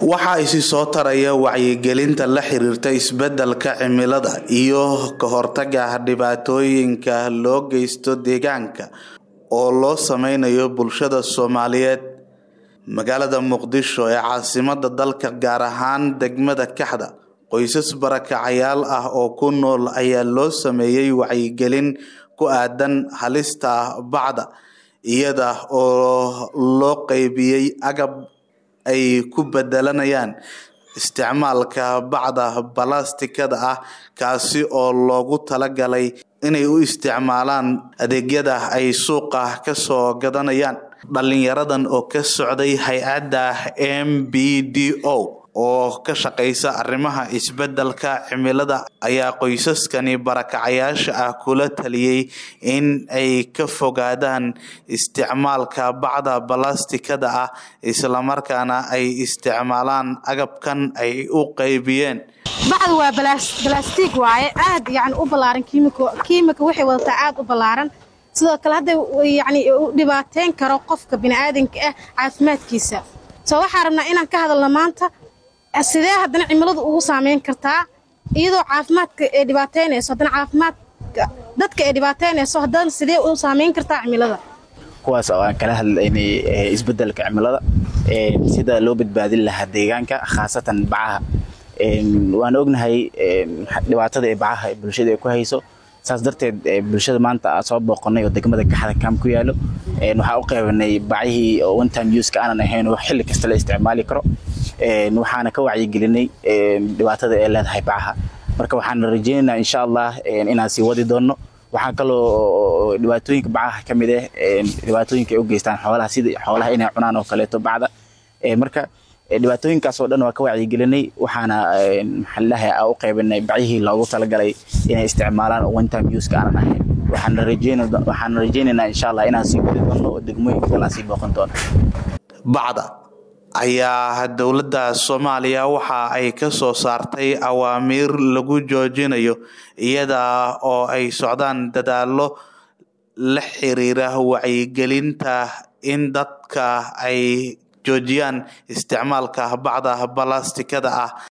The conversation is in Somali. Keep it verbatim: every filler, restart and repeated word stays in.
Waxa isi soo taraya wacyigelinta la xiriirta isbeddelka cimilada iyo ka hortagga dhibaatooyinka loo geysto deegaanka oo loo sameynayo bulshada Soomaaliyeed. Magaalada Muqdisho ee caasimadda dalka gaar ahaan degmada Kaxda, qoysas barakacayaal ah oo ku nool ayaa loo sameeyay wacyigelin ku aadan halista bacda iyada oo loo qaybiyay agab ay ku bedelanayaan isticmaalka bacda balaastikada ah kaasi oo loogu talagalay inay u isticmaalaan adeegyada ay suuqa ka soo gadanayaan. Dhalinyaradan oo ka socday hay'adda M B D O oo ka shaqeysa arrimaha isbeddelka cimilada ayaa qoysaskani barakacayaasha ah kula taliyay in ay ka fogaadaan isticmaalka bacda balaastikada ah isla markaana ay isticmaalaan agabkan ay u qaybiyeen. bacdu waa balaastik waaye aad yani u balaaran kiimiko kiimiko waxay wadataa aad u balaaran sidoo kale hadda yani u dhibaateyn karo qofka bini'aadanka ah caafimaadkiisa. soo waxaan rabnaa inaan ka hadalno maanta sidee haddana cimiladu ugu saameyn kartaa iyadoo caafimaadka ee dhibaateynayso haddana caafimaadka dadka ee dhibaateynayso haddana sidee u saameyn kartaa cimilada. kuwaas oo aan kala hadlaynay isbeddelka cimilada ee sida loo badbaadin lahaa deegaanka khaasatan bacaha. waan ognahay dhibaatada ee bacaha bulshada ay ku hayso saas darteed bulshada maanta soo booqanay oo degmada Kaxda kaam ku yaalo waxaa u qeybanay bacihii oo one time use ka aanan ahayn oo xilli kasta la isticmaali karo waxaana ka wacyigelinay dhibaatada ay leedahay bacaha. marka waxaan rajaynaynaa insha Allah inaan sii wadi doono. waxaan kaloo dhibaatooyinka bacaha ka mid ah dhibaatooyinka ay u geystaan xoolaha sida xoolaha inay cunaan oo kaleeto bacda. marka dhibaatooyinkaas oo dhan waa ka wacyigelinay waxaana maxallaha u qeybanay bacihii loogu talagalay inay isticmaalaan one time use ka aanan ahayn. waxaan rajaynaynaa waxaan rajaynaynaa insha Allah inaan sii wadi doono oo degmooyinka kale sii booqan doono. Bacda ayaa dawladda Soomaaliya waxa ay ka soo saartay awaamiir lagu joojinayo iyada oo ay socdaan dadaallo la xiriira wacyigelinta in dadka ay joojiyaan isticmaalka bacda balaastikada ah.